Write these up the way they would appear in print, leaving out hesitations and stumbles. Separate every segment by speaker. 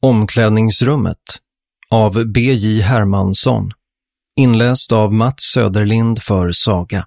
Speaker 1: Omklädningsrummet av B.J. Hermansson. Inläst av Mats Söderlind för Saga.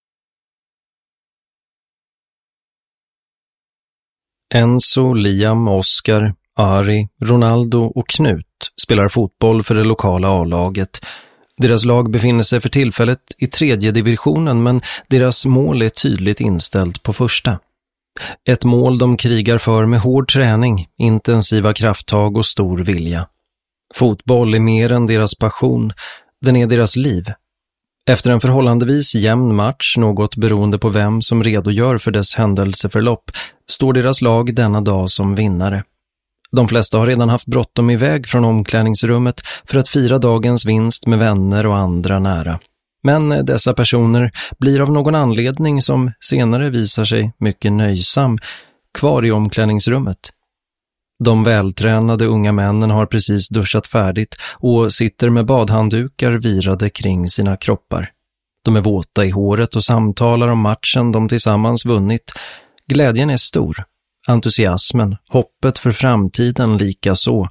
Speaker 1: Enzo, Liam, Oscar, Ari, Ronaldo och Knut spelar fotboll för det lokala A-laget. Deras lag befinner sig för tillfället i 3:e divisionen, men deras mål är tydligt inställt på första. Ett mål de krigar för med hård träning, intensiva krafttag och stor vilja. Fotboll är mer än deras passion, den är deras liv. Efter en förhållandevis jämn match, något beroende på vem som redogör för dess händelseförlopp, står deras lag denna dag som vinnare. De flesta har redan haft bråttom iväg från omklädningsrummet för att fira dagens vinst med vänner och andra nära. Men dessa personer blir av någon anledning som senare visar sig mycket nöjsam kvar i omklädningsrummet. De vältränade unga männen har precis duschat färdigt och sitter med badhanddukar virade kring sina kroppar. De är våta i håret och samtalar om matchen de tillsammans vunnit. Glädjen är stor. Entusiasmen, hoppet för framtiden lika så.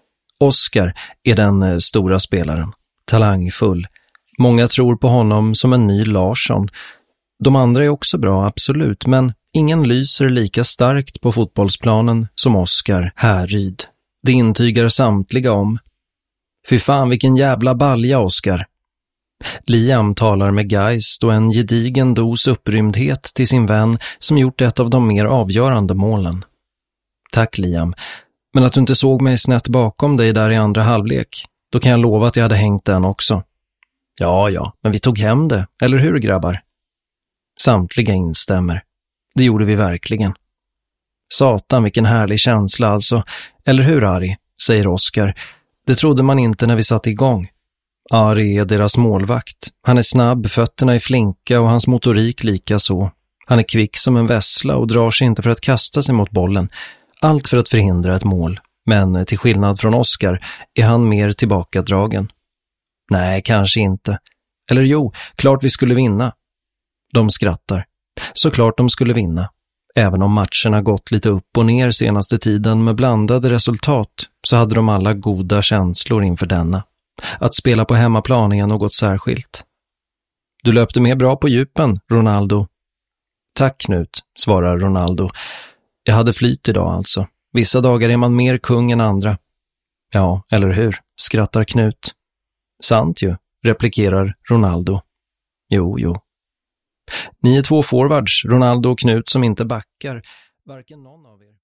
Speaker 1: Oscar är den stora spelaren. Talangfull. Många tror på honom som en ny Larsson. De andra är också bra, absolut, men ingen lyser lika starkt på fotbollsplanen som Oscar Härryd. Det intygar samtliga om. Fy fan, vilken jävla balja, Oscar. Liam talar med geist och en gedigen dos upprymdhet till sin vän som gjort ett av de mer avgörande målen. Tack, Liam. Men att du inte såg mig snett bakom dig där i andra halvlek, då kan jag lova att jag hade hängt den också. Ja, men vi tog hem det, eller hur, grabbar? Samtliga instämmer. Det gjorde vi verkligen. Satan, vilken härlig känsla alltså. Eller hur, Ari? Säger Oscar. Det trodde man inte när vi satt igång. Ari är deras målvakt. Han är snabb, fötterna är flinka och hans motorik lika så. Han är kvick som en vässla och drar sig inte för att kasta sig mot bollen. Allt för att förhindra ett mål. Men till skillnad från Oscar är han mer tillbakadragen. Nej, kanske inte. Eller jo, klart vi skulle vinna. De skrattar. Såklart de skulle vinna. Även om matcherna gått lite upp och ner senaste tiden med blandade resultat så hade de alla goda känslor inför denna. Att spela på hemmaplan är något särskilt. Du löpte med bra på djupen, Ronaldo. Tack, Knut, svarar Ronaldo. Jag hade flyt idag alltså. Vissa dagar är man mer kung än andra. Ja, eller hur, skrattar Knut. Sant ju, replikerar Ronaldo. Jo. Ni är 2 forwards, Ronaldo och Knut, som inte backar. Varken någon av er.